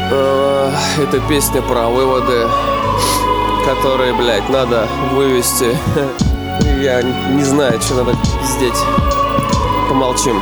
Это песня про выводы, которые, блядь, надо вывести. Я не знаю, что надо пиздеть. Помолчим.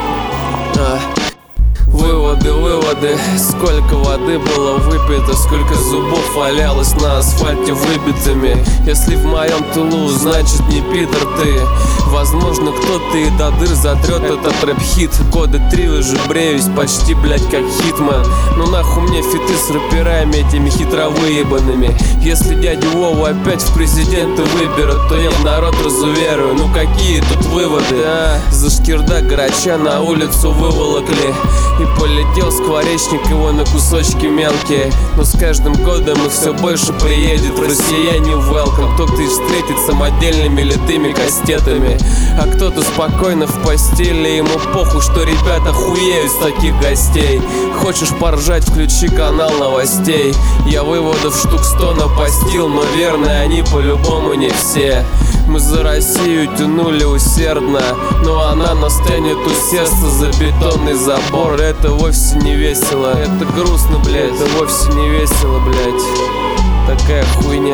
Выводы, сколько воды было выпито, сколько зубов валялось на асфальте выбитыми. Если в моем тылу, значит не пидор ты. Возможно, кто-то и до дыр затрет этот рэп-хит. Года 3 уже бреюсь, почти, блядь, как Хитман. Ну нахуй мне фиты с рэперами этими хитро выебанными. Если дядю Вову опять в президенты выберут, то я в народ разуверую. Ну какие тут выводы? За шкирда грача на улицу выволокли, и полетел скворечник его на кусочки мелкие. Но с каждым годом их все больше приедет. Россияне welcome. Кто-то встретит самодельными литыми кастетами, а кто-то спокойно в постели. Ему похуй, что ребята хуеют с таких гостей. Хочешь поржать, включи канал новостей. Я выводов штук 100 напостил, но верно они по-любому не все. Мы за Россию тянули усердно, но она нас тянет усердно за бетонный забор. Это вовсе не весело, это грустно, блядь. Это вовсе не весело, блядь. Такая хуйня.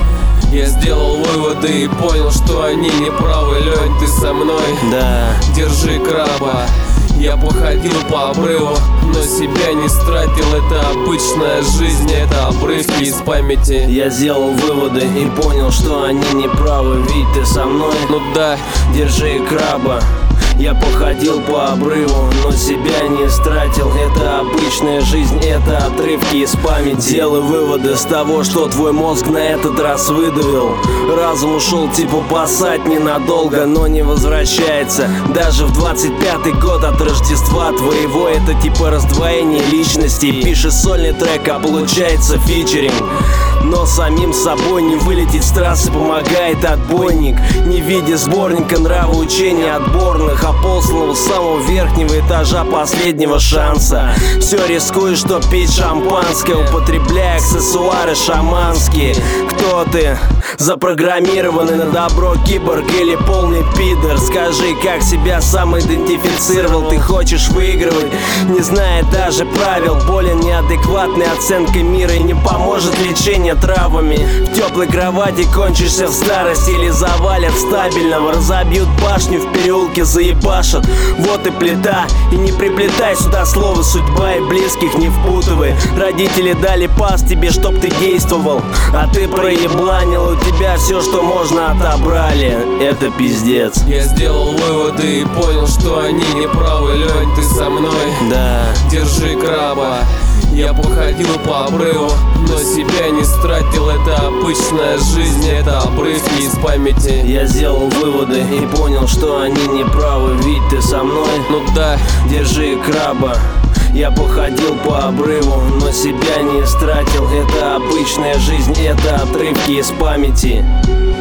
Я сделал выводы и понял, что они не правы. Лёнь, ты со мной? Да. Держи краба. Я походил по обрыву, но себя не стратил. Это обычная жизнь, это обрывки из памяти. Я сделал выводы и понял, что они не правы. Ведь ты со мной? Ну да. Держи краба. Я походил по обрыву, но себя не стратил. Это обычная жизнь, это отрывки из памяти. Делай выводы с того, что твой мозг на этот раз выдавил. Разум ушел типа посать ненадолго, но не возвращается. Даже в 25-й год от Рождества твоего. Это типа раздвоение личности. Пишешь сольный трек, а получается фичеринг. Но самим собой не вылететь с трассы помогает отбойник. Не видя сборника нравоучений отборных, а посланного с самого верхнего этажа последнего шанса. Все рискуешь, что пить шампанское, употребляя аксессуары шаманские. Кто ты? Запрограммированный на добро киборг или полный пидор? Скажи, как себя сам идентифицировал? Ты хочешь выигрывать, не зная даже правил. Болен неадекватной оценкой мира, и не поможет лечение травами. В теплой кровати кончишься в старости или завалят стабильного. Разобьют башню в переулке, заебашат. Вот и плита, и не приплетай сюда слово судьба и близких не впутывай. Родители дали пас тебе, чтоб ты действовал, а ты проебланил. У тебя все, что можно, отобрали. Это пиздец. Я сделал выводы и понял, что они не правы. Лёнь, ты со мной? Да. Держи краба. Я походил по обрыву, но себя не стратил. Это обычная жизнь, это обрывки из памяти. Я сделал выводы и понял, что они не правы. Ведь ты со мной? Ну да. Держи краба. Я походил по обрыву, но себя не стратил. Это обычная жизнь, это отрывки из памяти.